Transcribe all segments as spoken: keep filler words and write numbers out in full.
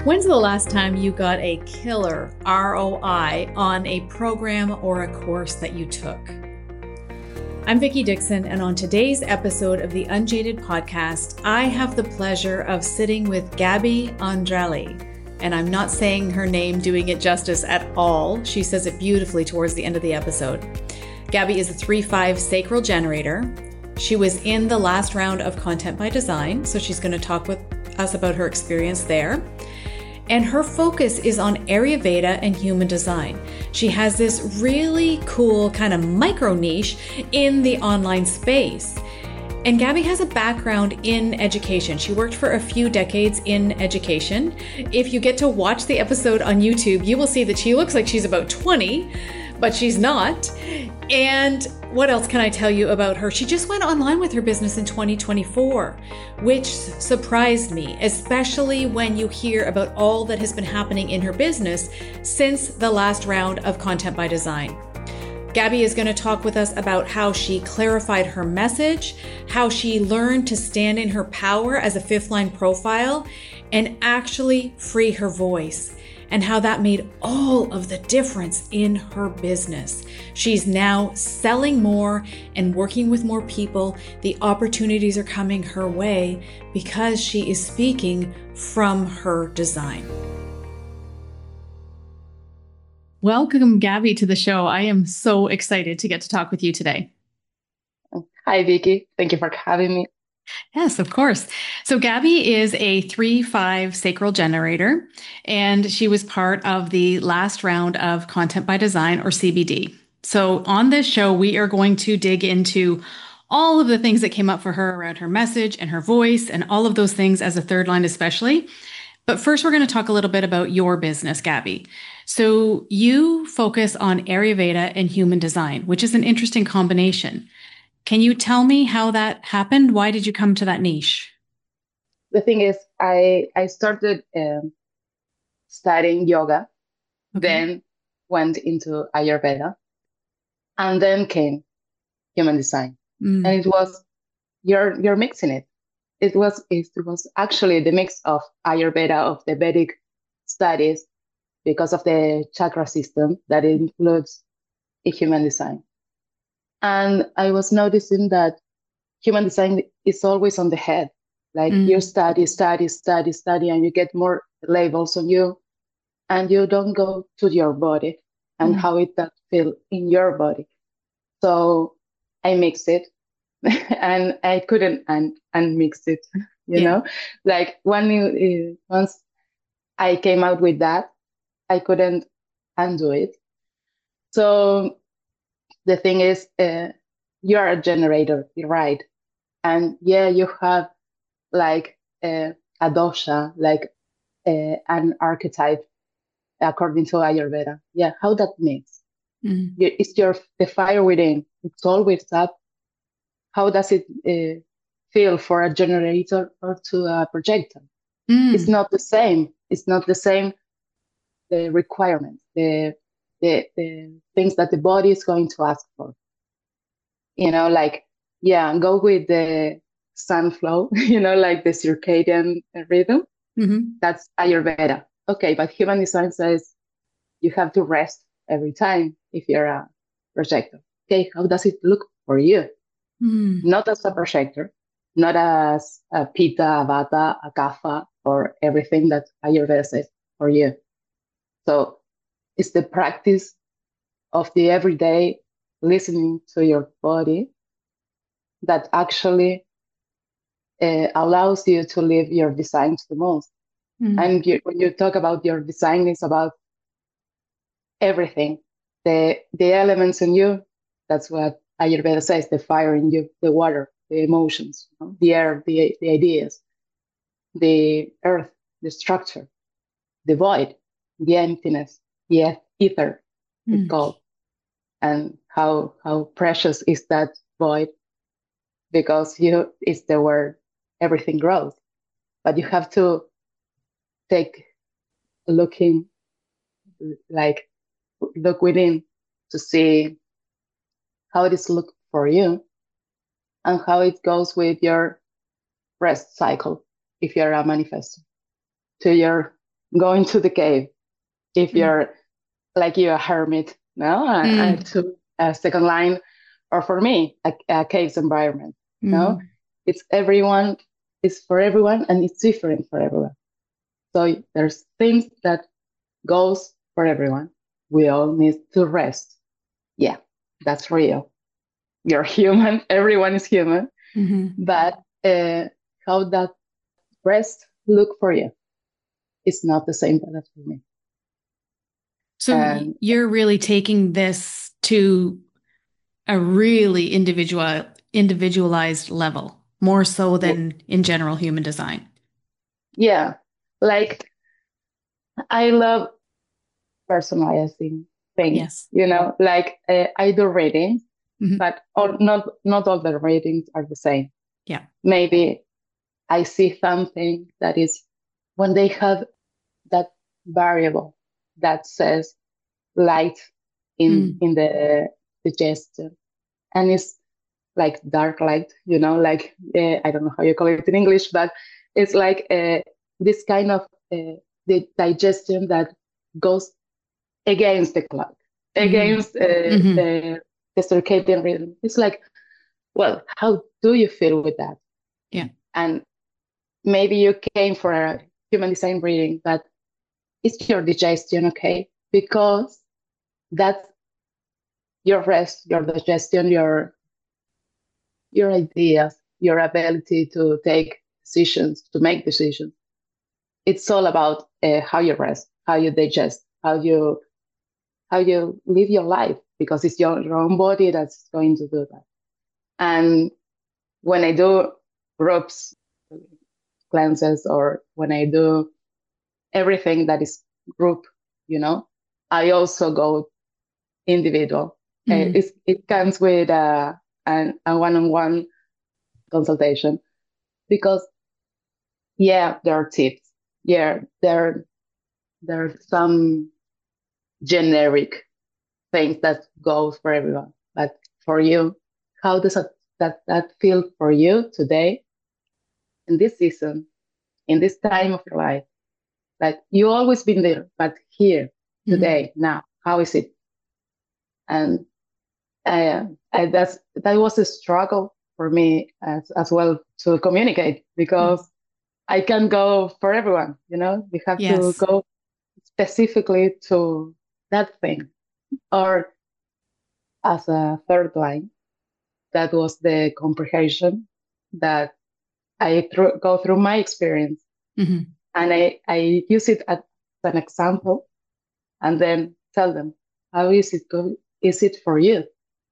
When's the last time you got a killer R O I on a program or a course that you took? I'm Vicki Dixon, and on today's episode of the Unjaded podcast, I have the pleasure of sitting with Gabby Andrelli. And I'm not saying her name doing it justice at all. She says it beautifully towards the end of the episode. Gabby is a three five sacral generator. She was in the last round of Content by Design, so she's going to talk with us about her experience there. And her focus is on Ayurveda and human design. She has this really cool kind of micro niche in the online space. And Gabby has a background in education. She worked for a few decades in education. If you get to watch the episode on YouTube, you will see that she looks like she's about twenty, but she's not. And what else can I tell you about her? She just went online with her business in twenty twenty-four, which surprised me, especially when you hear about all that has been happening in her business since the last round of Content by Design. Gabby is going to talk with us about how she clarified her message, how she learned to stand in her power as a fifth line profile and actually free her voice, and how that made all of the difference in her business. She's now selling more and working with more people. The opportunities are coming her way because she is speaking from her design. Welcome, Gabby, to the show. I am so excited to get to talk with you today. Hi, Vicki. Thank you for having me. Yes, of course. So Gabby is a three five sacral generator, and she was part of the last round of Content by Design, or C B D. So on this show, we are going to dig into all of the things that came up for her around her message and her voice and all of those things as a third line especially. But first, we're going to talk a little bit about your business, Gabby. So you focus on Ayurveda and human design, which is an interesting combination. Can you tell me how that happened? Why did you come to that niche? The thing is, I I started um, studying yoga, Okay. then went into Ayurveda, and then came human design. Mm. And it was you're you're mixing it. It was it was actually the mix of Ayurveda, of the Vedic studies, because of the chakra system that includes a human design. And I was noticing that human design is always on the head. Like Mm. you study, study, study, study, and you get more labels on you, and you don't go to your body and Mm. how it does feel in your body. So I mixed it, and I couldn't un- unmix it. You Yeah. know, like when you, once I came out with that, I couldn't undo it. So the thing is, uh, you are a generator, you're right, and yeah, you have like uh, a dosha, like uh, an archetype according to Ayurveda. Yeah, how that makes Mm. you, it's your the fire within. It's always up. How does it uh, feel for a generator or to a projector? It's Mm. not the same. It's not the same. The requirements, the the the things that the body is going to ask for. You know, like yeah, go with the sun flow. You know, like the circadian rhythm. Mm-hmm. That's Ayurveda. Okay, but human design says you have to rest every time if you're a projector. Okay, how does it look for you? Mm. Not as a projector, not as a Pitta, a Vata, a Kapha, or everything that Ayurveda says for you. So it's the practice of the everyday listening to your body that actually uh, allows you to live your design to the most. Mm. And you, when you talk about your design, it's about everything, the the elements in you. That's what Ayurveda says: the fire in you, the water, the emotions, you know, the air, the the ideas, the earth, the structure, the void, the emptiness, the ether, it's Mm. called. And how how precious is that void, because you it's the where everything grows. But you have to take a looking, like look within to see how it is look for you and how it goes with your rest cycle if you're a manifestor, to your going to the cave. If Mm. you're like you're a hermit, no, I, I Mm. took a second line, or for me, a, a caves environment. No, Mm. it's everyone, it's for everyone, and it's different for everyone. So there's things that goes for everyone. We all need to rest. Yeah, that's real. You're human. Everyone is human. Mm-hmm. But uh, how that rest look for you? It's not the same as for me. So y- And you're really taking this to a really individual individualized level, more so w- than in general human design. yeah, like I love personalizing things. Yes. You know, like uh, I do readings, Hmm. but all, not not all the readings are the same. Yeah. Maybe I see something that is when they have that variable that says light in Mm. in the the gesture, and it's like dark light, you know, like uh, I don't know how you call it in English, but it's like uh, this kind of uh, the digestion that goes against the clock, Hmm. against uh, Hmm. the, the circadian rhythm. It's like, well, how do you feel with that? Yeah. And maybe you came for a human design reading, but is your digestion okay? Because that's your rest, your digestion, your your ideas, your ability to take decisions, to make decisions. It's all about uh, how you rest, how you digest, how you how you live your life, because it's your, your own body that's going to do that. And when I do groups, cleanses, or when I do everything that is group, you know, I also go individual. Uh, Mm. it's, it comes with uh, an, a one-on-one consultation because, yeah, there are tips. Yeah, there, there are some generic things that goes for everyone. But for you, how does that, that, that feel for you today in this season, in this time of your life? Like you always been there, but here, Hmm. today, now, how is it? And uh, I, that's that was a struggle for me as, as well to communicate because I can't go for everyone. You know, you have to Yes. go specifically to that thing. Or as a third line, that was the comprehension that I thro- go through my experience, Hmm. and I, I use it as an example, and then tell them how is it go- is it for you?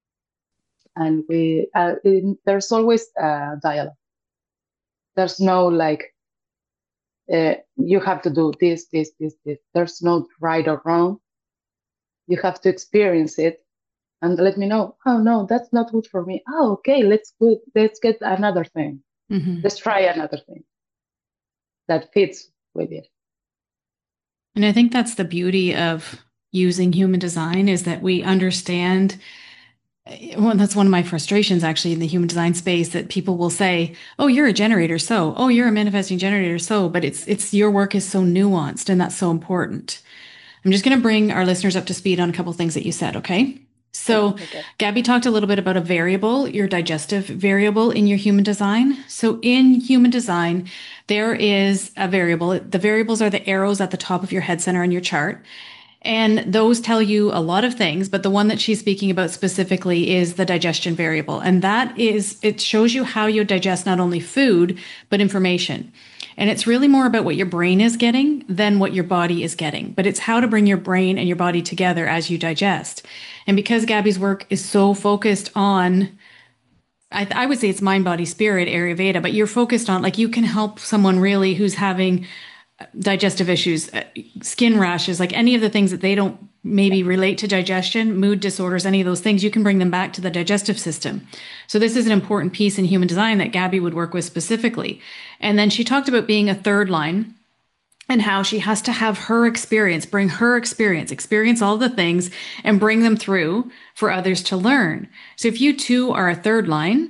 And we uh, in, there's always a dialogue. There's no like uh, you have to do this, this, this, this. There's no right or wrong. You have to experience it and let me know. Oh no, that's not good for me. Oh, okay, let's good. Let's get another thing. Hmm. Let's try another thing that fits with it. And I think that's the beauty of using human design is that we understand. Well, that's one of my frustrations actually in the human design space that people will say, "Oh, you're a generator, so oh, you're a manifesting generator, so." But it's it's your work is so nuanced, and that's so important. I'm just going to bring our listeners up to speed on a couple things that you said. Okay, so Okay. Gabby talked a little bit about a variable, your digestive variable in your human design. So in human design, there is a variable. The variables are the arrows at the top of your head center on your chart. And those tell you a lot of things, but the one that she's speaking about specifically is the digestion variable. And that is, it shows you how you digest not only food, but information. And it's really more about what your brain is getting than what your body is getting. But it's how to bring your brain and your body together as you digest. And because Gabby's work is so focused on, I, I would say it's mind, body, spirit, Ayurveda, but you're focused on like you can help someone really who's having digestive issues, uh, skin rashes, like any of the things that they don't maybe relate to digestion, mood disorders, any of those things, you can bring them back to the digestive system. So this is an important piece in human design that Gabby would work with specifically. And then she talked about being a third line and how she has to have her experience, bring her experience, experience all the things and bring them through for others to learn. So if you too are a third line,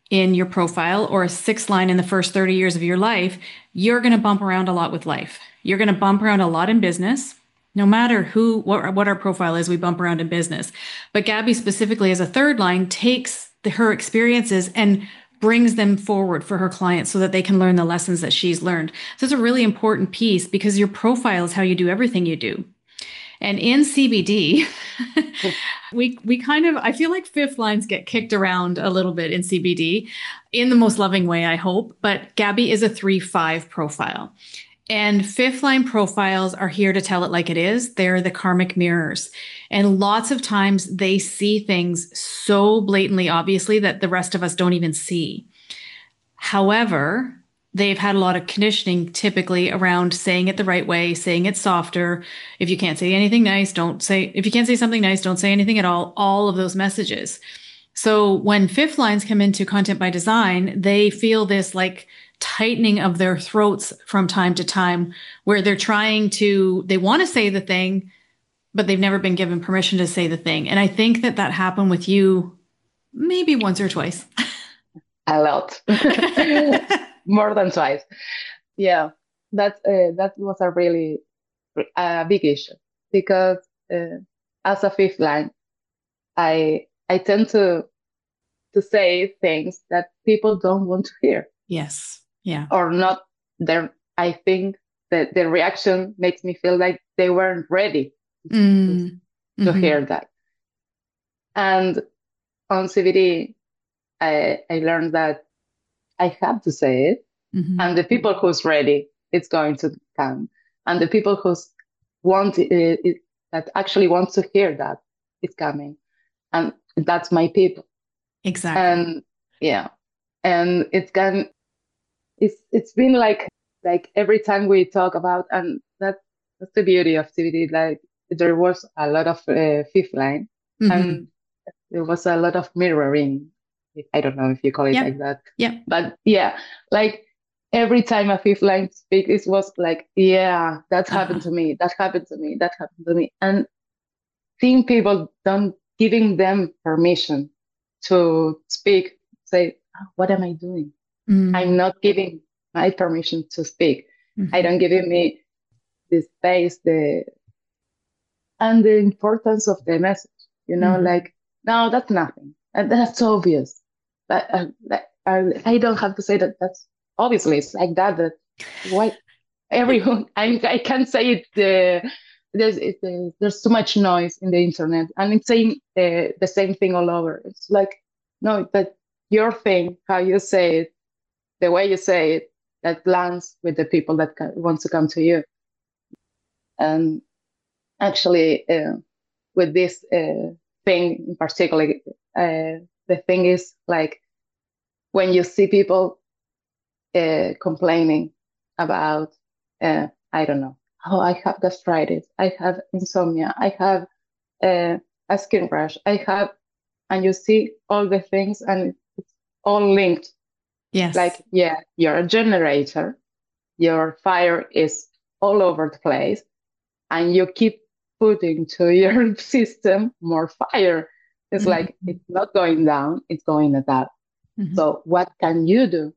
in your profile or a six line in the first thirty years of your life, you're going to bump around a lot with life. You're going to bump around a lot in business. No matter who, what, what our profile is, we bump around in business. But Gabby specifically as a third line takes the, her experiences and brings them forward for her clients so that they can learn the lessons that she's learned. So it's a really important piece because your profile is how you do everything you do. And in C B D, we we kind of, I feel like fifth lines get kicked around a little bit in C B D in the most loving way, I hope. But Gabby is a three five profile. And fifth line profiles are here to tell it like it is. They're the karmic mirrors. And lots of times they see things so blatantly, obviously, that the rest of us don't even see. However, they've had a lot of conditioning typically around saying it the right way, saying it softer. If you can't say anything nice, don't say, if you can't say something nice, don't say anything at all, all of those messages. So when fifth lines come into content by design, they feel this like tightening of their throats from time to time where they're trying to, they want to say the thing, but they've never been given permission to say the thing. And I think that that happened with you maybe once or twice. A lot. More than twice. Yeah, that uh, that was a really a big issue because uh, as a fifth line, I I tend to to say things that people don't want to hear. Yes. Yeah. Or not. There, I think that the reaction makes me feel like they weren't ready mm. to, to mm-hmm. hear that. And on C B D, I I learned that I have to say it. Mm-hmm. And the people who's ready, it's going to come. And the people who's want it, it, that actually want to hear that, it's coming. And that's my people. Exactly. And yeah, and it's can, it's it's been like like every time we talk about, and that that's the beauty of C B D. Like there was a lot of uh, fifth line, mm-hmm. and there was a lot of mirroring. I don't know if you call it yep. like that. Yeah. But yeah, like. Every time a fifth line speak, it was like, yeah, that uh-huh. happened to me, that happened to me, that happened to me. And seeing people don't giving them permission to speak, say, oh, what am I doing? Mm-hmm. I'm not giving my permission to speak. Mm-hmm. I don't give me the space, the and the importance of the message, you know, mm-hmm. like, no, that's nothing. And that's obvious. But uh, I, I don't have to say that that's obviously it's like that. That why everyone I I can't say it. Uh, there's it, uh, there's too much noise in the internet, and it's saying uh, the same thing all over. It's like no, that your thing, how you say it, the way you say it, that lands with the people that can, wants to come to you. And actually, uh, with this uh, thing in particular, uh, the thing is like when you see people. Uh, complaining about, uh, I don't know, oh, I have gastritis, I have insomnia, I have uh, a skin rash, I have, and you see all the things and it's all linked. Yes. Like, yeah, you're a generator, your fire is all over the place, and you keep putting to your system more fire. It's mm-hmm. like, it's not going down, it's going up. Mm-hmm. So what can you do?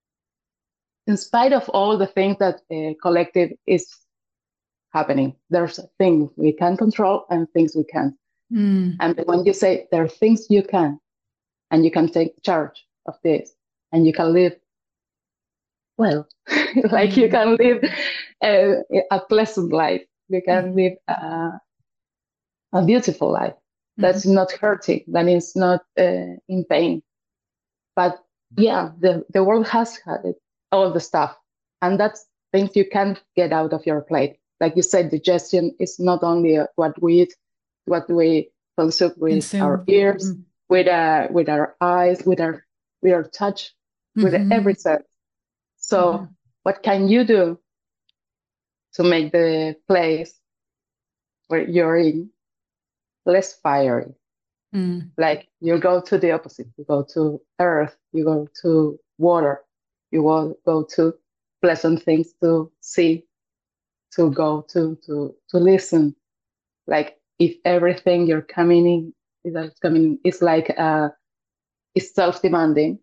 In spite of all the things that uh, collective is happening, there's things we can control and things we can't. Mm. And when you say there are things you can, and you can take charge of this, and you can live well, like mm. you can live a, a pleasant life, you can mm. live a, a beautiful life that's mm. not hurting, that is not uh, in pain. But yeah, the, the world has had it. All the stuff. And that's things you can't get out of your plate. Like you said, digestion is not only what we eat, what we consume with consume. our ears, mm-hmm. with, uh, with our eyes, with our, with our touch, mm-hmm. with every sense. So mm-hmm. what can you do to make the place where you're in less fiery? Mm. Like you go to the opposite. You go to earth, you go to water. You will go to pleasant things to see, to go to, to, to listen. Like if everything you're coming in is coming, it's like uh, it's self-demanding.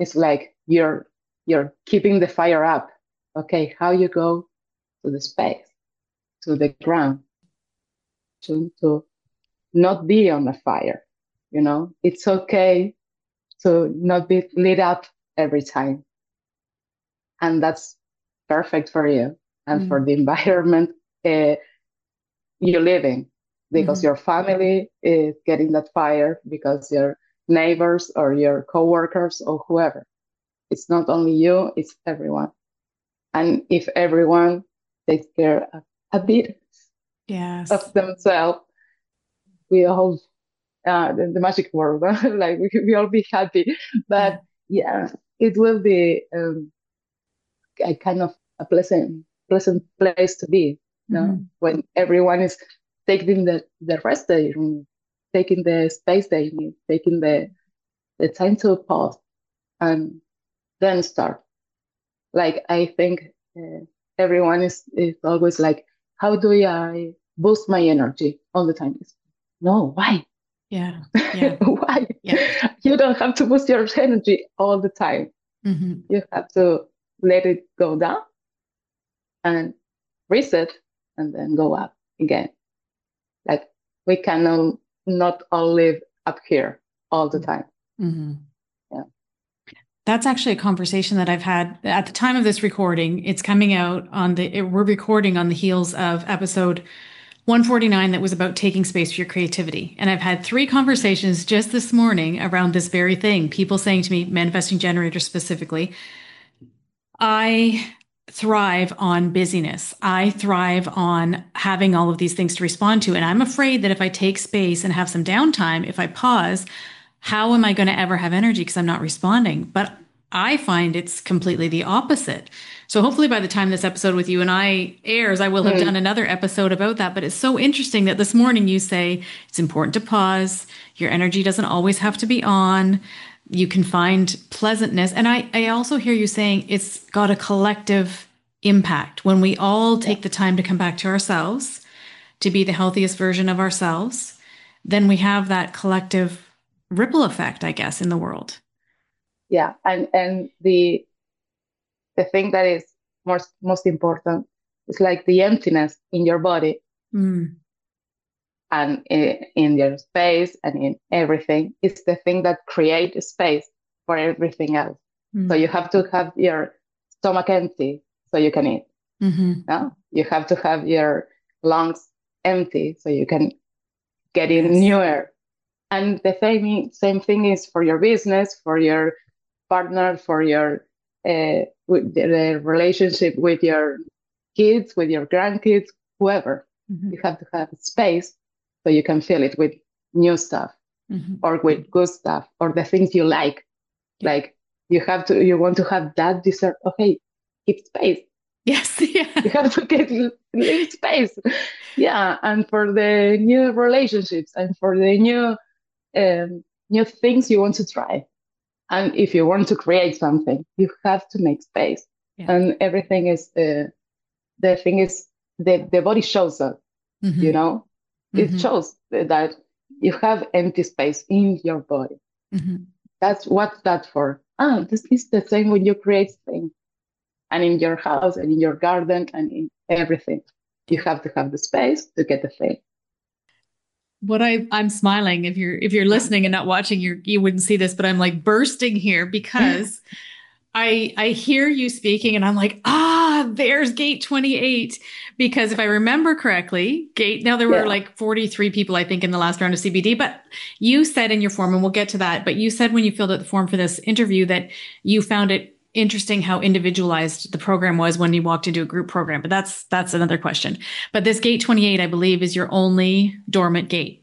it's like you're you're keeping the fire up. Okay, how you go to the space, to the ground, to, to not be on a fire. You know, it's okay to not be lit up every time. And that's perfect for you and mm. for the environment uh, you live in, because mm-hmm. your family is getting that fire, because your neighbors or your coworkers or whoever. It's not only you, it's everyone. And if everyone takes care of a bit yes. of themselves, we all, uh, the, the magic word, like we we all be happy. But yeah, yeah it will be um, a kind of a pleasant, pleasant place to be. You know, mm-hmm. when everyone is taking the, the rest they need, taking the space they need, taking the the time to pause and then start. Like, I think uh, everyone is, is always like, how do I boost my energy all the time? No, why? Yeah. Yeah. Why? Yeah. You don't have to boost your energy all the time. Mm-hmm. You have to let it go down and reset and then go up again. Like, we cannot not all live up here all the time. Mm-hmm. Yeah. That's actually a conversation that I've had at the time of this recording. It's coming out on the, it, we're recording on the heels of episode one forty-nine that was about taking space for your creativity. And I've had three conversations just this morning around this very thing. People saying to me, manifesting generators specifically, I thrive on busyness. I thrive on having all of these things to respond to. And I'm afraid that if I take space and have some downtime, if I pause, how am I going to ever have energy because I'm not responding? But I find it's completely the opposite. So hopefully by the time this episode with you and I airs, I will have mm. done another episode about that. But it's so interesting that this morning you say it's important to pause. Your energy doesn't always have to be on. You can find pleasantness. And I, I also hear you saying it's got a collective impact when we all take yeah. the time to come back to ourselves, to be the healthiest version of ourselves. Then we have that collective ripple effect, I guess, in the world. Yeah, and and the the thing that is most most important is like the emptiness in your body mm. and in, in your space and in everything. It's the thing that creates space for everything else. Mm. So you have to have your stomach empty so you can eat. Mm-hmm. No? You have to have your lungs empty so you can get in yes. new air. And the same, same thing is for your business, for your partner, for your uh, with the relationship with your kids, with your grandkids, whoever. Mm-hmm. You have to have space so you can fill it with new stuff mm-hmm. or with good stuff or the things you like. Yeah. Like you have to, you want to have that dessert. Okay, keep space. Yes, yeah. You have to get leave space. Yeah, and for the new relationships and for the new um, new things you want to try. And if you want to create something, you have to make space. Yeah. And everything is, uh, the thing is, the, the body shows that, mm-hmm. you know, mm-hmm. it shows that you have empty space in your body. Mm-hmm. That's what's that for? Ah, this is the same when you create things. And in your house and in your garden and in everything, you have to have the space to get the thing. What I I'm smiling if you're if you're listening and not watching, you you wouldn't see this, but I'm like bursting here because I I hear you speaking and I'm like, ah, there's gate twenty-eight. Because if I remember correctly, gate now there were yeah. like forty-three people, I think, in the last round of C B D, but you said in your form, and we'll get to that, but you said when you filled out the form for this interview that you found it interesting how individualized the program was when you walked into a group program. But that's that's another question. But this gate twenty-eight, I believe, is your only dormant gate.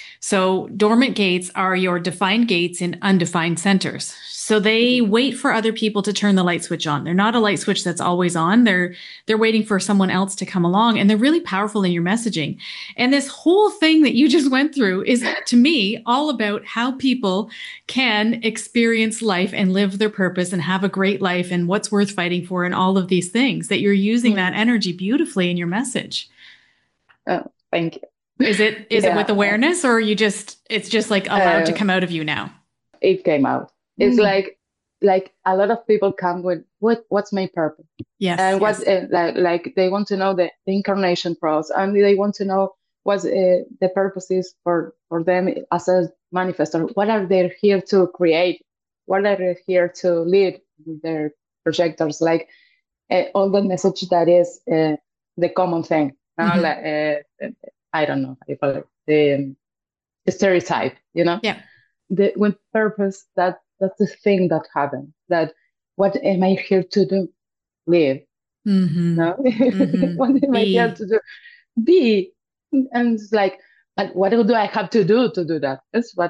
So dormant gates are your defined gates in undefined centers. So they wait for other people to turn the light switch on. They're not a light switch that's always on. They're they're waiting for someone else to come along, and they're really powerful in your messaging. And this whole thing that you just went through is, to me, all about how people can experience life and live their purpose and have a great life and what's worth fighting for and all of these things, that you're using that energy beautifully in your message. Oh, thank you. Is it is yeah. it with awareness, or are you just it's just like allowed uh, to come out of you now? It came out. It's mm. like like a lot of people come with what what's my purpose, Yes. and what Yes. uh, like like they want to know the, the incarnation process, and they want to know what uh, the purpose is for for them as a manifestor. What are they here to create? What are they here to lead their projectors? Like uh, all the message that is uh, the common thing. Now, Hmm. like, uh, I don't know how you call it, the um, stereotype. You know, Yeah. the with purpose. That that's the thing that happens. That what am I here to do? Live. Hmm. No, Hmm. what am I here Be. to do? Be. And it's like, but what do I have to do to do that? That's what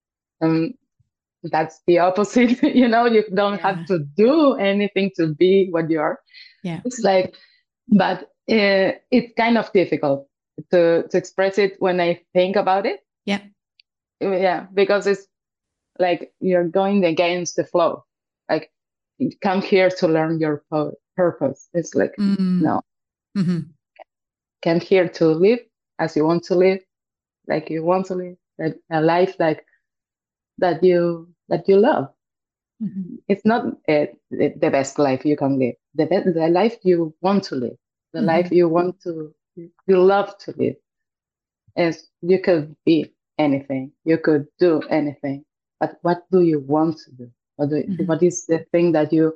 um that's the opposite. You know, you don't have Yeah. to do anything to be what you are. Yeah. It's like, but uh, it's kind of difficult to to express it when I think about it. Yeah. Yeah, because it's like you're going against the flow. Like, come here to learn your po- purpose. It's like, Mm. no, Hmm. come here to live as you want to live, like you want to live, that a life like that you that you love. Hmm. It's not uh, the the best life you can live. The be- the life you want to live, the life Hmm. you want to you love to live. Is you could be anything, you could do anything, but what do you want to do? What, do, Hmm. what is the thing that you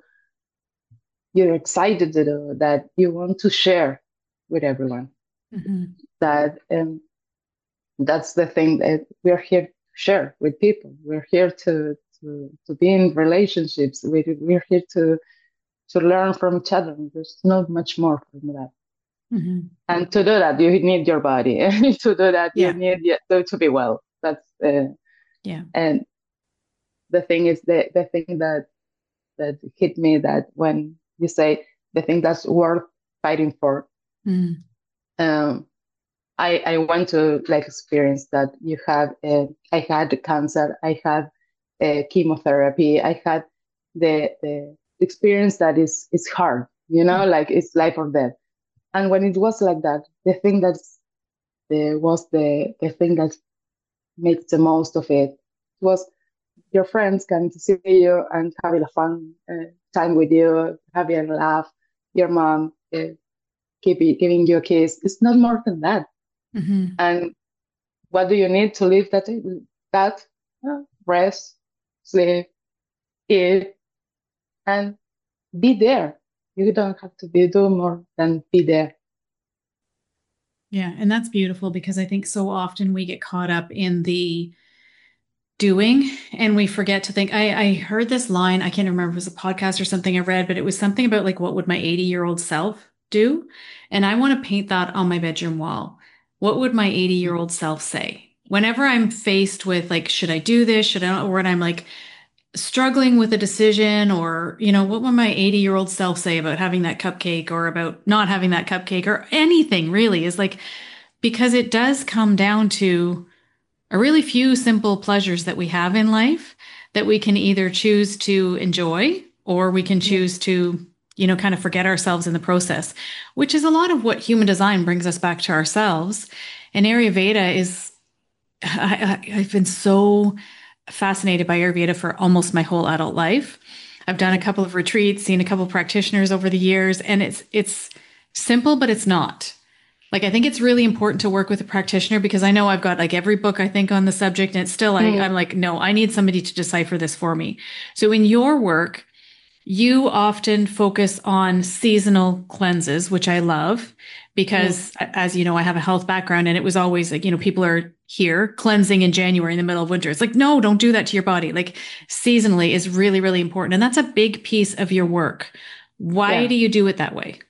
you're excited to do, that you want to share with everyone? Hmm. That um, that's the thing that we're here to share with people. We're here to to to be in relationships. We we're here to to learn from each other. There's not much more from that. Hmm. And to do that, you need your body. To do that, you Yeah. need y- to, to be well. That's uh, Yeah. and the thing is the the thing that that hit me, that when you say the thing that's worth fighting for. Mm. Um, I I went to like experience that you have. Uh, I had cancer. I had uh, chemotherapy. I had the the experience that is is hard. You know, like it's life or death. And when it was like that, the thing that's the was the the thing that makes the most of it was your friends coming to see you and having a fun uh, time with you, having a laugh. Your mom uh, give you, giving you a kiss. It's not more than that. Hmm. And what do you need to live that? That uh, rest, sleep, eat, and be there. You don't have to be do more than be there. Yeah. And that's beautiful because I think so often we get caught up in the doing and we forget to think. I, I heard this line, I can't remember if it was a podcast or something I read, but it was something about like, what would my eighty year old self do? And I want to paint that on my bedroom wall. What would my eighty year old self say? Whenever I'm faced with like, should I do this? Should I, or when I'm like struggling with a decision, or, you know, what would my eighty year old self say about having that cupcake or about not having that cupcake or anything really is like, because it does come down to a really few simple pleasures that we have in life that we can either choose to enjoy or we can Yeah. choose to, you know, kind of forget ourselves in the process, which is a lot of what human design brings us back to ourselves. And Ayurveda is, I, I, I've been so fascinated by Ayurveda for almost my whole adult life. I've done a couple of retreats, seen a couple of practitioners over the years, and it's it's simple, but it's not. Like, I think it's really important to work with a practitioner because I know I've got like every book I think on the subject, and it's still I, Mm, I'm like, no, I need somebody to decipher this for me. So in your work, you often focus on seasonal cleanses, which I love mm. because, as you know, I have a health background and it was always like, you know, people are here cleansing in January in the middle of winter. It's like, no, don't do that to your body. Like, seasonally is really, really important. And that's a big piece of your work. Why Yeah. do you do it that way?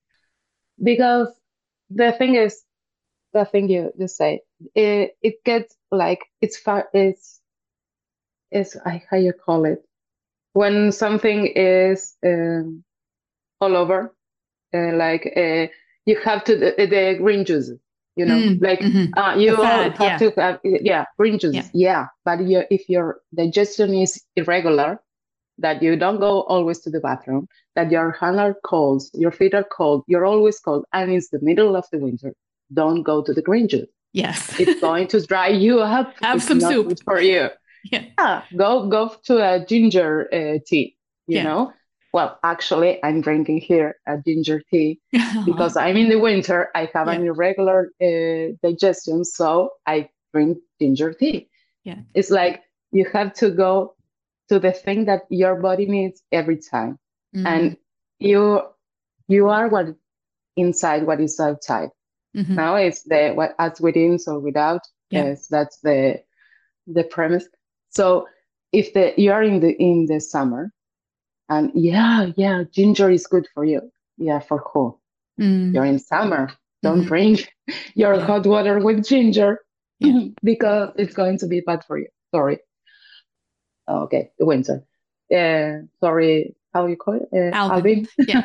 Because the thing is, the thing you you say, it it gets like it's far. It's it's I how you call it, when something is um, all over, uh, like uh, you have to the, the green juices, you know, Mm, like hmm. uh, The you all fad. have Yeah. to have, yeah, green Yeah. juices, yeah, but you, if your digestion is irregular, that you don't go always to the bathroom, that your hands are cold, your feet are cold, you're always cold, and it's the middle of the winter, don't go to the green juice. Yes. It's going to dry you up. Have It's some not soup. good for you. Yeah. Yeah, go go to a ginger uh, tea, you Yeah. know. Well, actually, I'm drinking here a ginger tea because I'm in the winter. I have an Yeah. irregular uh, digestion, so I drink ginger tea. Yeah. It's like you have to go to the thing that your body needs every time, Mm. and you you are what inside, what is outside. Hmm. Now it's the what as within, so without. Yeah. Is that's the the premise. So if the you are in the in the summer and yeah, yeah, ginger is good for you. Yeah, for who? You're Mm. in summer. Don't Hmm. drink your Yeah. hot water with ginger Yeah. because it's going to be bad for you. Sorry. Okay, the winter. Uh, sorry, how you call it? Uh, Alvin. Alvin. Yeah.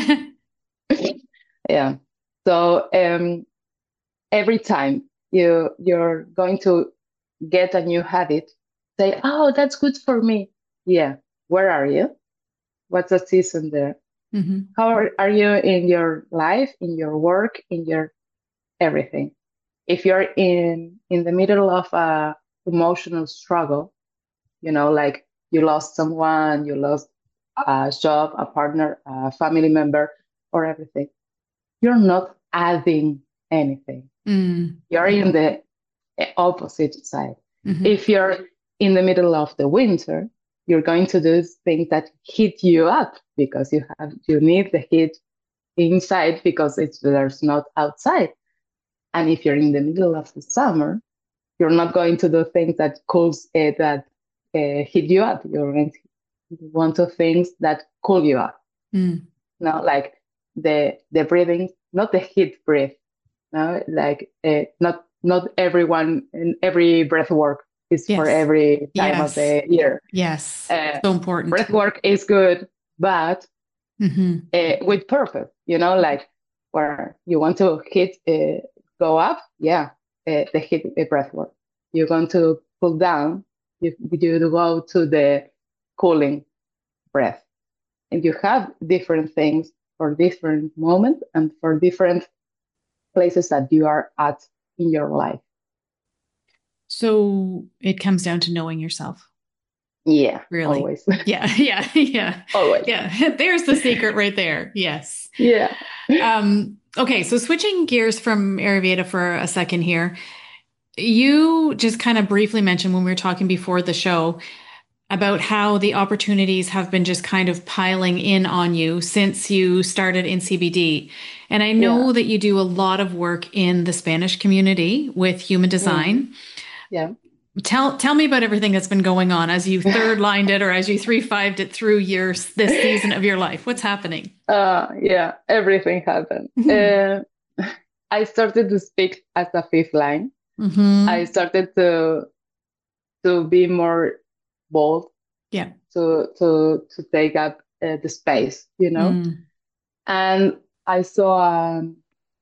Yeah. So um, every time you you're going to get a new habit, say, "Oh, that's good for me." Yeah. Where are you? What's the season there? Hmm. How are, are you in your life, in your work, in your everything? If you're in in the middle of a emotional struggle, you know, like you lost someone, you lost a job, a partner, a family member, or everything, you're not adding anything. Mm. You're in the opposite side. Hmm. If you're in the middle of the winter, you're going to do things that heat you up because you have you need the heat inside because it's there's not outside. And if you're in the middle of the summer, you're not going to do things that cools uh, that uh, heat you up. You're going to want to things that cool you up. Mm. No, like the the breathing, not the heat breath. No, like uh, not not everyone and every breath work is for Yes. every time of Yes. the year. Yes. Uh, So important. breath work is good, but Hmm. uh, with purpose. You know, like where you want to hit uh, go up, yeah, uh, the hit uh, breath work. You're going to cool down. You you go to the cooling breath, and you have different things for different moments and for different places that you are at in your life. So it comes down to knowing yourself, Yeah, really. always. Yeah. Yeah. Yeah. Always. Yeah. There's the secret right there. Yes. Yeah. Um, okay. So switching gears from Ayurveda for a second here, you just kind of briefly mentioned when we were talking before the show about how the opportunities have been just kind of piling in on you since you started in C B D. And I Yeah. know that you do a lot of work in the Spanish community with human Mm, design. yeah. Tell tell me about everything that's been going on as you third lined it or as you three fived it through your this season of your life. What's happening? Uh, yeah, everything happened. Uh, I started to speak as a fifth line. I Hmm. started to to be more bold, Yeah. to to to take up uh, the space, you know. Mm. And I saw um,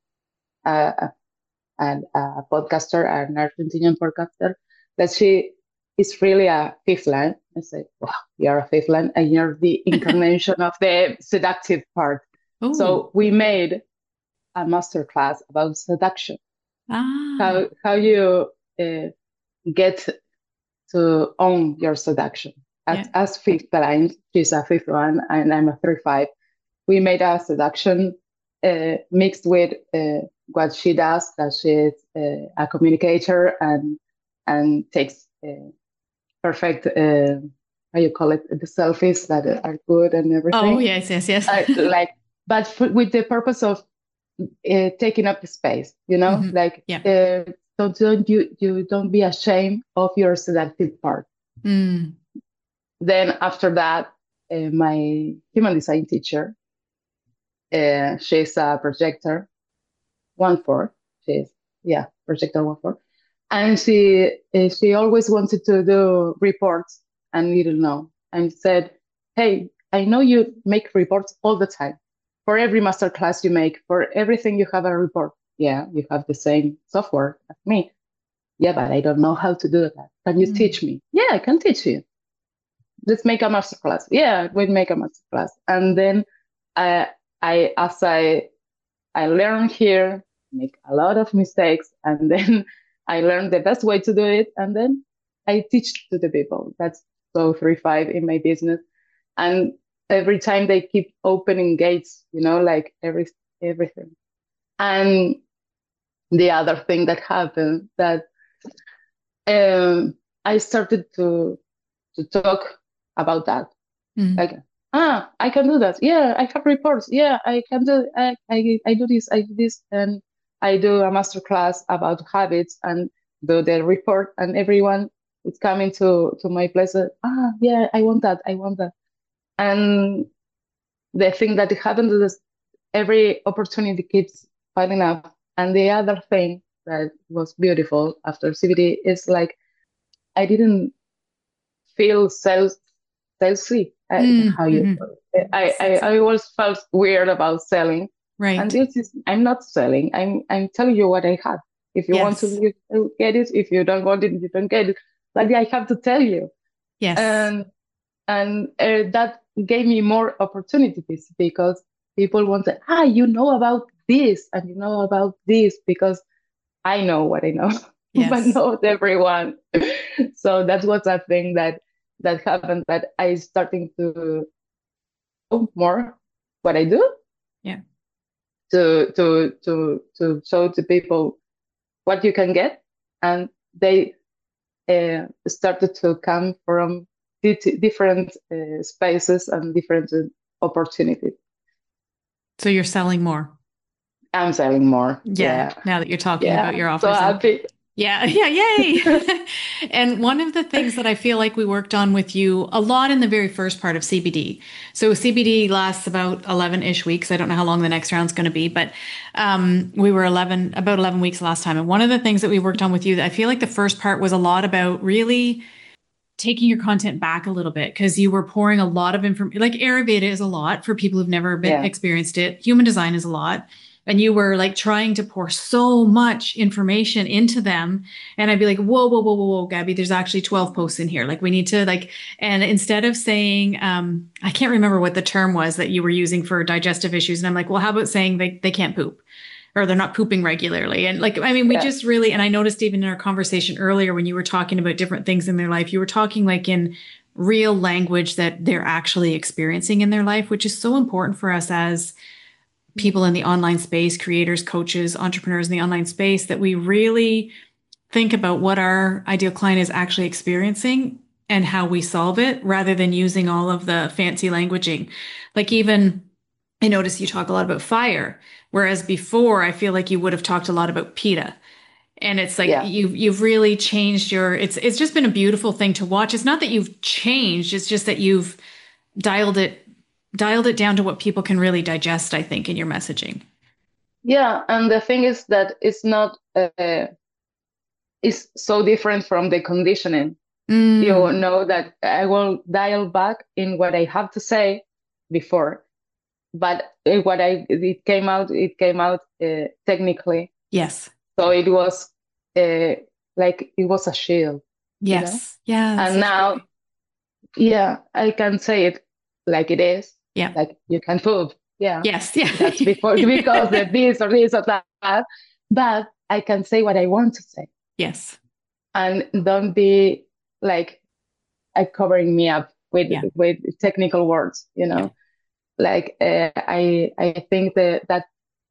a, and a podcaster, an Argentinian podcaster, that she is really a fifth line. I say, wow, you're a fifth line and you're the incarnation of the seductive part. Oh. So we made a master class about seduction, Ah. how how you uh, get to own your seduction. As, Yeah. as fifth line, she's a fifth one and I'm a three five. We made a seduction uh, mixed with uh, what she does, that she's uh, a communicator and and takes uh, perfect, uh, how you call it, the selfies that are good and Oh, everything. yes, yes, yes. Uh, like, but f- with the purpose of uh, taking up the space, you know, Hmm. like Yeah. uh, don't don't you you don't be ashamed of your seductive part. Mm. Then after that, uh, my human design teacher, uh, she's a projector one four. She's yeah, projector one four, and she uh, she always wanted to do reports and didn't know, and said, "Hey, I know you make reports all the time. For every master class you make, for everything you have a report. Yeah, you have the same software as me. Yeah, but I don't know how to do that. Can you Mm. teach me? Yeah, I can teach you. Let's make a master class. Yeah, we'll make a master class. And then I, I as I I learned here, make a lot of mistakes, and then I learned the best way to do it, and then I teach to the people. That's so three five in my business. And every time they keep opening gates, you know, like every everything. And the other thing that happened that um, I started to to talk about that. Mm. Like, ah, I can do that. Yeah, I have reports. Yeah, I can do. I I, I do this. I do this, and I do a master class about habits and do the report. And everyone is coming to to my place. uh, Ah, yeah, I want that. I want that. And the thing that happened is every opportunity keeps piling up. And the other thing that was beautiful after C B D is like I didn't feel self salesy. Uh, Mm. how you? Mm-hmm. I, I I always felt weird about selling, and Right. this is I'm not selling. I'm I'm telling you what I have. If you want to, Yes. you get it. If you don't want it, you don't get it. But I have to tell you, Yes. and and uh, that gave me more opportunities because people wanted, ah, you know about this and you know about this because I know what I know, but Yes. not everyone. So that was a thing that that happened that I starting to know more what I do Yeah. to to to to show to people what you can get, and they uh, started to come from di- different uh, spaces and different uh, opportunities. So you're selling more. I'm selling more. Yeah. Yeah, Now that you're talking yeah. about your So offers and happy. yeah, yeah, yay. And one of the things that I feel like we worked on with you a lot in the very first part of C B D. So C B D lasts about eleven-ish weeks. I don't know how long the next round's going to be, but um, we were eleven, about eleven weeks last time. And one of the things that we worked on with you, I feel like the first part was a lot about really taking your content back a little bit because you were pouring a lot of information. Like Ayurveda is a lot for people who've never been Yeah, experienced it. Human design is a lot. And you were like trying to pour so much information into them. And I'd be like, whoa, whoa, whoa, whoa, whoa, Gabby, there's actually twelve posts in here. Like we need to like, and instead of saying, um, I can't remember what the term was that you were using for digestive issues. And I'm like, well, how about saying they, they can't poop? Or they're not pooping regularly. And like, I mean, we yeah, just really, and I noticed even in our conversation earlier when you were talking about different things in their life, you were talking like in real language that they're actually experiencing in their life, which is so important for us as people in the online space, creators, coaches, entrepreneurs in the online space, that we really think about what our ideal client is actually experiencing and how we solve it rather than using all of the fancy languaging. Like even I notice you talk a lot about fire, whereas before I feel like you would have talked a lot about pita. And it's like yeah. you've you've really changed your it's it's just been a beautiful thing to watch. It's not that you've changed, it's just that you've dialed it dialed it down to what people can really digest, I think, in your messaging. Yeah, and the thing is that it's not uh, it's so different from the conditioning. You Mm, know that I will dial back in what I have to say before, but uh, what I it came out it came out uh, technically, yes. so it was uh, like it was a shield, you know. Yes. Yeah, that's And such a good now, point. yeah, I can say it like it is, Yeah. like you can poop, yeah, Yes. Yeah. that's before because of this or this or that, but I can say what I want to say Yes. and don't be like uh, covering me up with Yeah. with technical words, you Yeah. know. Like uh, I I think that that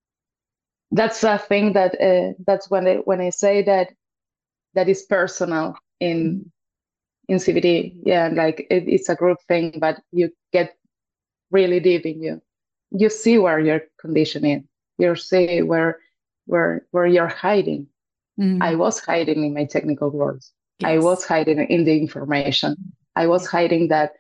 that's a thing that uh, that's when I when I say that that is personal Mhm. in in C B D. Yeah, like it, it's a group thing, but you get really deep in you. You see where you're conditioning. You see where where where you're hiding. I Mm, was hiding in my technical words. I was yes. hiding in the information. I was Yeah. hiding that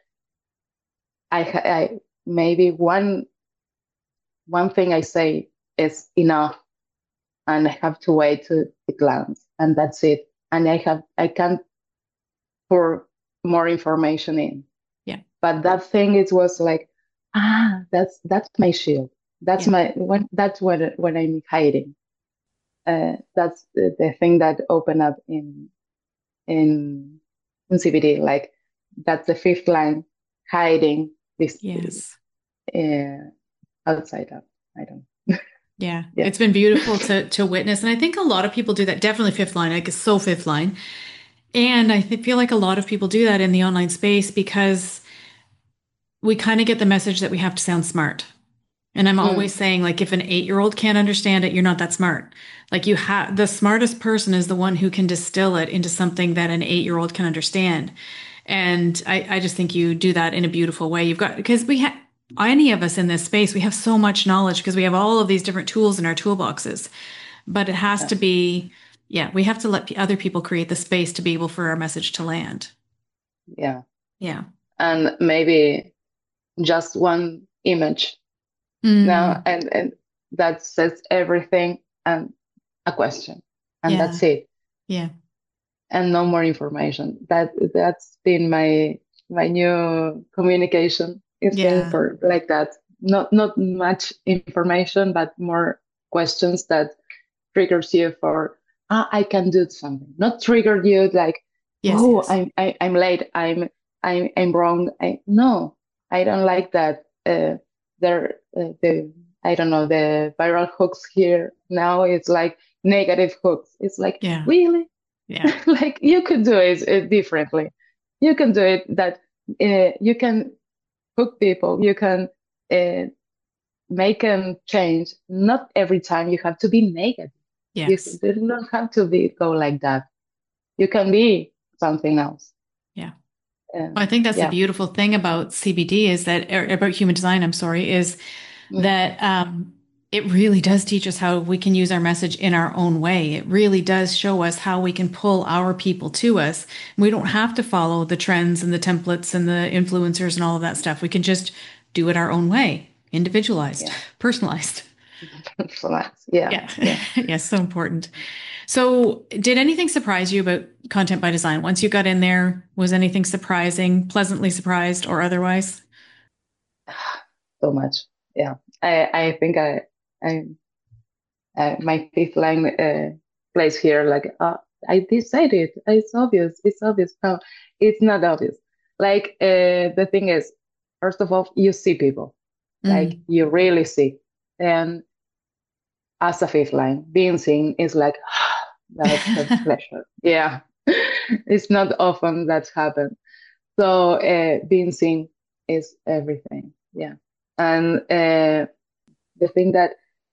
I, I maybe one one thing I say is enough, and I have to wait to it lands, and that's it. And I have I can't pour more information in. Yeah. But that thing it was like, ah, that's that's my shield. That's Yeah. my when that's when when I'm hiding. Uh, that's the, the thing that opened up in in in C B D. Like that's the fifth line, hiding this Yes. uh, outside up. I don't. Yeah, Yeah. it's been beautiful to to witness, and I think a lot of people do that. Definitely fifth line, like it's so fifth line. And I th- feel like a lot of people do that in the online space because we kind of get the message that we have to sound smart. And I'm Mm, always saying, like, if an eight year old can't understand it, you're not that smart. Like, you have the smartest person is the one who can distill it into something that an eight year old can understand. And I, I just think you do that in a beautiful way. You've got, because we have, any of us in this space, we have so much knowledge because we have all of these different tools in our toolboxes. But it has yeah, to be, yeah, we have to let p- other people create the space to be able for our message to land. yeah. Yeah. And maybe just one image now, Mm, and and that says everything, and a question, and yeah. that's it, Yeah. and no more information. That that's been my my new communication. It's been Yeah. for like that. Not not much information, but more questions that triggers you for, ah, I can do something. Not trigger you like, Yes. oh, Yes. I'm I, I'm late. I'm I'm I'm wrong. I no, I don't like that. Uh, there uh, the I don't know, the viral hooks here now. It's like negative hooks. It's like, Yeah. really, Yeah. like you could do it, uh, differently. You can do it that uh, you can hook people. You can uh, make them change. Not every time you have to be negative. You Yes. do not have to be go like that. You can be something else. Yeah. Well, I Um, think that's the yeah. beautiful thing about C B D is that, or about human design, I'm sorry, is Mm, that um, it really does teach us how we can use our message in our own way. It really does show us how we can pull our people to us. We don't have to follow the trends and the templates and the influencers and all of that stuff. We can just do it our own way, individualized, yeah. personalized. So that's, yeah. Yeah. Yeah. Yes, so important. So, did anything surprise you about Content by Design? Once you got in there, was anything surprising, pleasantly surprised, or otherwise? So much. Yeah. I I think I I uh, my fifth line uh, plays here like, uh, I decided. It's obvious. It's obvious. No, it's not obvious. Like uh, the thing is, first of all, you see people, like Mm. you really see, and as a fifth line, being seen is like, that's a pleasure. Yeah, it's not often that's happened. So uh, being seen is everything. Yeah, and uh, the thing that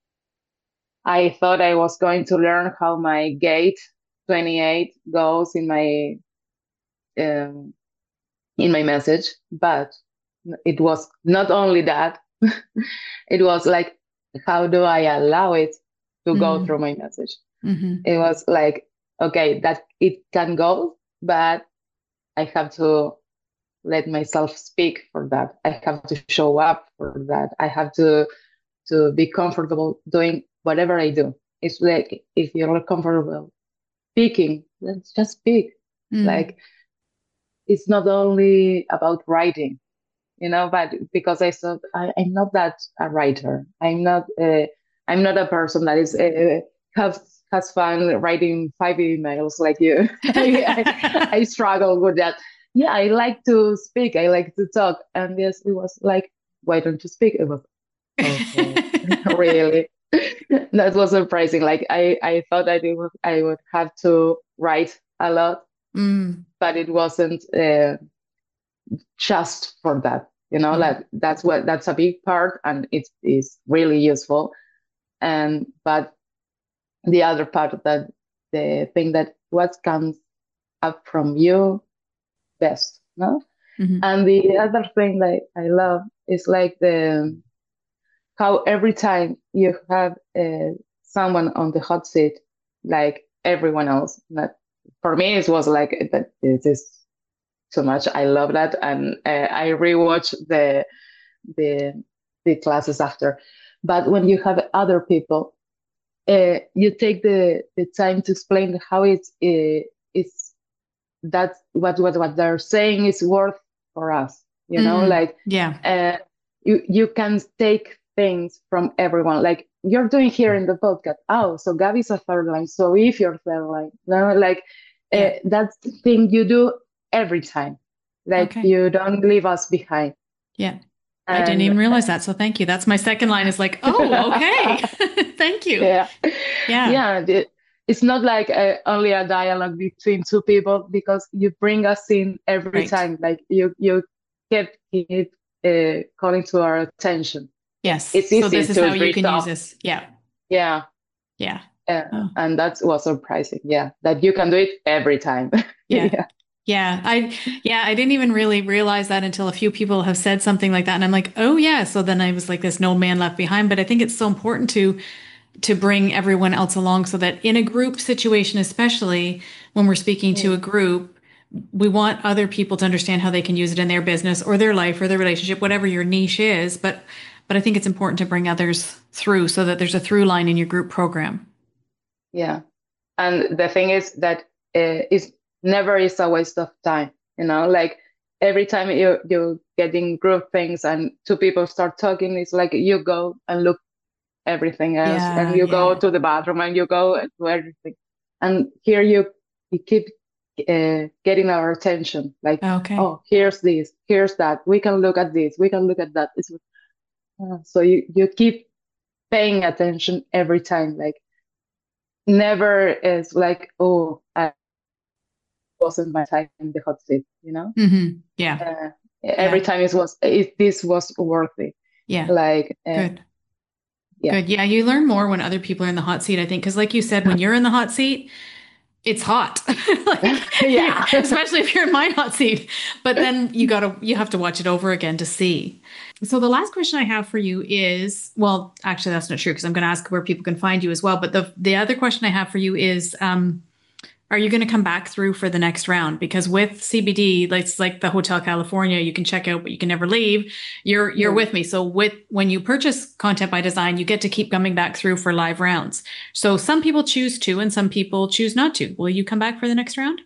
I thought I was going to learn how my gate twenty-eight goes in my um, in my message, but it was not only that. It was like, how do I allow it to go Mm. through my message? Hmm. It was like, okay, that it can go, but I have to let myself speak for that. I have to show up for that. I have to to be comfortable doing whatever I do. It's like, if you're comfortable speaking, let's just speak. Mm. Like, it's not only about writing, you know, but because I thought I, I'm not that a writer. I'm not uh, I'm not a person that is uh, has has fun writing five emails like you. I, I I struggle with that. Yeah, I like to speak. I like to talk. And yes, it was like, why don't you speak? It was, okay, really. That was surprising. Like I I thought I would I would have to write a lot, Mm. but it wasn't. Uh, just for that, you know, Yeah. like that's what that's a big part, and it is really useful. And but the other part, that the thing that what comes up from you best, no. Hmm. And the other thing that I love is like the how every time you have uh, someone on the hot seat, like everyone else, that for me it was like that, it is so much. I love that, and uh, I rewatch the the the classes after. But when you have other people, uh, you take the the time to explain how it's uh, it's that what what what they're saying is worth for us. You know, Mm. like Yeah. uh, you you can take things from everyone. Like you're doing here in the podcast. Oh, so Gabby's a third line. So if you're third line, no, like uh, Yeah. that's the thing you do every time. Like Okay. you don't leave us behind. Yeah. I didn't And even realize that. So thank you. That's my second line is like, oh, okay. Thank you. yeah, Yeah. yeah. The, it's not like a, only a dialogue between two people, because you bring us in every Right. time. Like you you kept it uh, calling to our attention. Yes. It's So easy this is to how you read can use off. this. Yeah. Yeah. Yeah. Uh, Oh, and that was surprising. Yeah, that you can do it every time. yeah. Yeah. Yeah. I, yeah, I didn't even really realize that until a few people have said something like that. And I'm like, oh yeah. So then I was like, this no man left behind. But I think it's so important to, to bring everyone else along so that in a group situation, especially when we're speaking to a Mm. group, we want other people to understand how they can use it in their business or their life or their relationship, whatever your niche is. But, but I think it's important to bring others through so that there's a through line in your group program. Yeah. And the thing is that uh, it's never is a waste of time. You know, like every time you you getting group things and two people start talking, it's like you go and look everything else, and Yeah, you go yeah. to the bathroom and you go and do everything. And here you you keep uh, getting our attention. Like, Okay. oh, here's this, here's that. We can look at this. We can look at that. It's, uh, so you you keep paying attention every time. Like never is like, oh, I wasn't my time in the hot seat, you know? Hmm. Yeah, Uh, every yeah, time it was, it, this was worthy. yeah. Like, uh, Good. yeah. Good. Yeah, you learn more when other people are in the hot seat, I think, because like you said, when you're in the hot seat, it's hot. Like, Yeah. especially if you're in my hot seat. But then you gotta you have to watch it over again to see. So the last question I have for you is, well, actually that's not true because I'm gonna ask where people can find you as well. But the the other question I have for you is um are you going to come back through for the next round? Because with C B D, like it's like the Hotel California, you can check out, but you can never leave. You're you're Mm. with me. So with when you purchase Content by Design, you get to keep coming back through for live rounds. So some people choose to, and some people choose not to. Will you come back for the next round?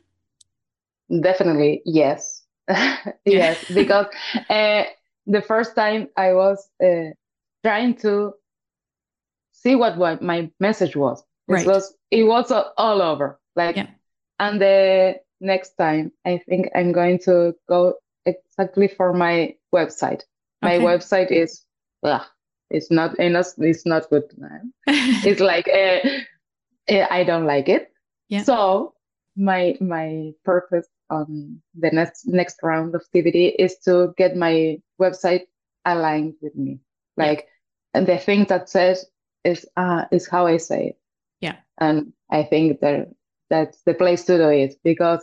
Definitely, yes. Yeah. Yes, because uh, the first time I was uh, trying to see what, what my message was. It Right. was it was a- all over. Like, Yeah. and the next time I think I'm going to go exactly for my website. My Okay. website is, ugh, it's not it's it's not good. It's like uh, uh, I don't like it. Yeah. So my my purpose on the next next round of C B D is to get my website aligned with me. Yeah. Like, and the thing that says is uh is how I say it. Yeah. And I think that that's the place to do it, because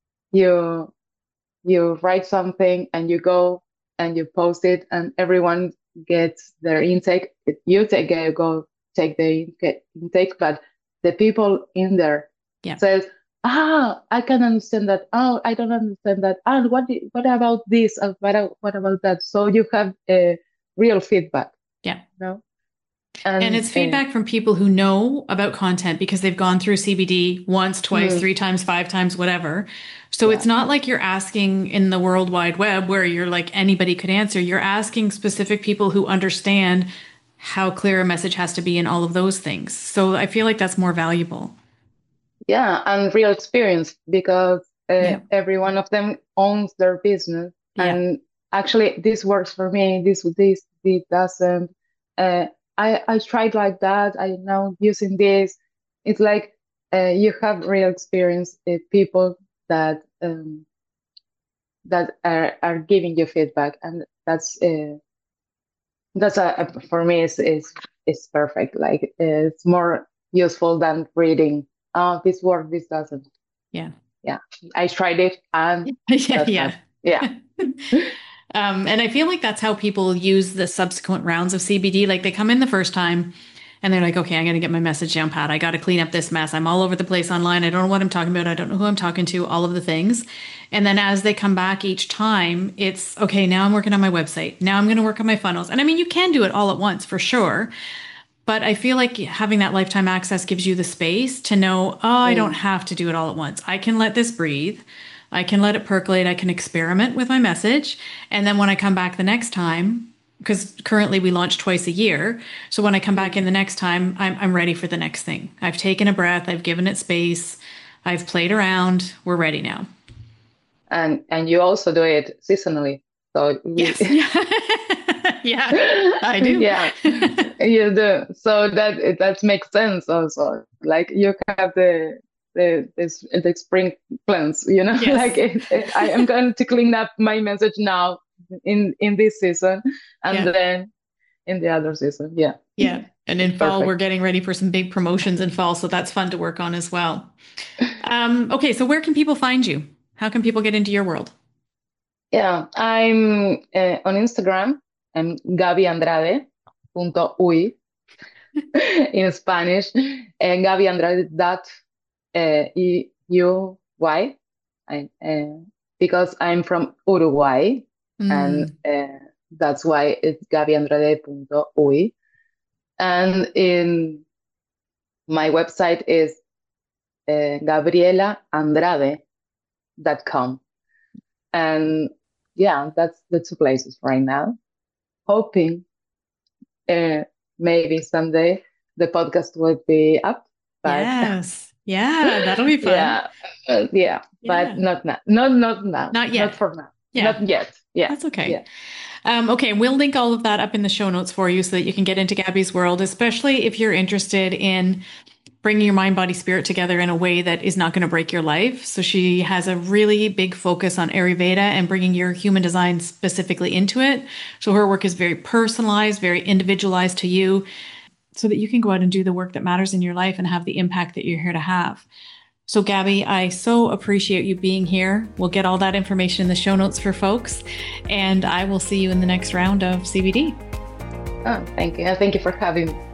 you you write something and you go and you post it and everyone gets their intake. You take uh, go take the intake, but the people in there Yeah. says, ah, I can understand that. Oh, I don't understand that. And what i- what about this? And what a- what about that? So you have a real feedback, Yeah. no? And And it's uh, feedback from people who know about content because they've gone through C B D once, twice, mm, three times, five times, whatever. So it's yeah, not like you're asking in the World Wide Web where you're like anybody could answer. You're asking specific people who understand how clear a message has to be and all of those things. So I feel like that's more valuable. yeah, and real experience, because uh, Yeah. every one of them owns their business. Yeah. And actually, this works for me. This this this doesn't. Uh, I I tried like that. I now using this. It's like uh, you have real experience. Uh, people that um, that are are giving you feedback, and that's uh, that's a, a- for me is is is perfect. Like it's more useful than reading. Oh, this works. This doesn't. Yeah. Yeah, I tried it and Yeah. that's not. Yeah. Yeah. Um, and I feel like that's how people use the subsequent rounds of C B D. Like they come in the first time and they're like, okay, I'm going to get my message down pat. I got to clean up this mess. I'm all over the place online. I don't know what I'm talking about. I don't know who I'm talking to, all of the things. And then as they come back each time, it's okay, now I'm working on my website. Now I'm going to work on my funnels. And I mean, you can do it all at once for sure. But I feel like having that lifetime access gives you the space to know, oh, I don't Mm. have to do it all at once. I can let this breathe. I can let it percolate. I can experiment with my message. And then when I come back the next time, because currently we launch twice a year. So when I come back in the next time, I'm, I'm ready for the next thing. I've taken a breath. I've given it space. I've played around. We're ready now. And and you also do it seasonally. So we Yes. Yeah. Yeah, I do. Yeah, you do. So that that makes sense also. Like you have the the this the spring plans, you know. Yes. Like it, it, I am going to clean up my message now in in this season, and Yeah. then in the other season. Yeah. Yeah. And in fall, Perfect. we're getting ready for some big promotions in fall. So that's fun to work on as well. Um, okay. So where can people find you? How can people get into your world? Yeah, I'm uh, on Instagram. I'm gaby andrade punto uy in Spanish, and Gaby Andrade dot uh, E U Y, I, uh, because I'm from Uruguay, and Mm. uh, that's why it's gaby andrade punto uy. And in my website is uh, gabriela andrade dot com. And yeah, that's the two places right now. Hoping uh, maybe someday the podcast will be up, but Yes. Yeah. That'll be fun. yeah, uh, yeah, but Yeah. not now. Not not now. Not Not yet. for now. Yeah. Not yet. Yeah, That's okay. yeah. Um, okay, we'll link all of that up in the show notes for you so that you can get into Gaby's world, especially if you're interested in bringing your mind, body, spirit together in a way that is not going to break your life. So she has a really big focus on Ayurveda and bringing your human design specifically into it. So her work is very personalized, very individualized to you so that you can go out and do the work that matters in your life and have the impact that you're here to have. So Gaby, I so appreciate you being here. We'll get all that information in the show notes for folks, and I will see you in the next round of C B D. Oh, thank you. And thank you for having me.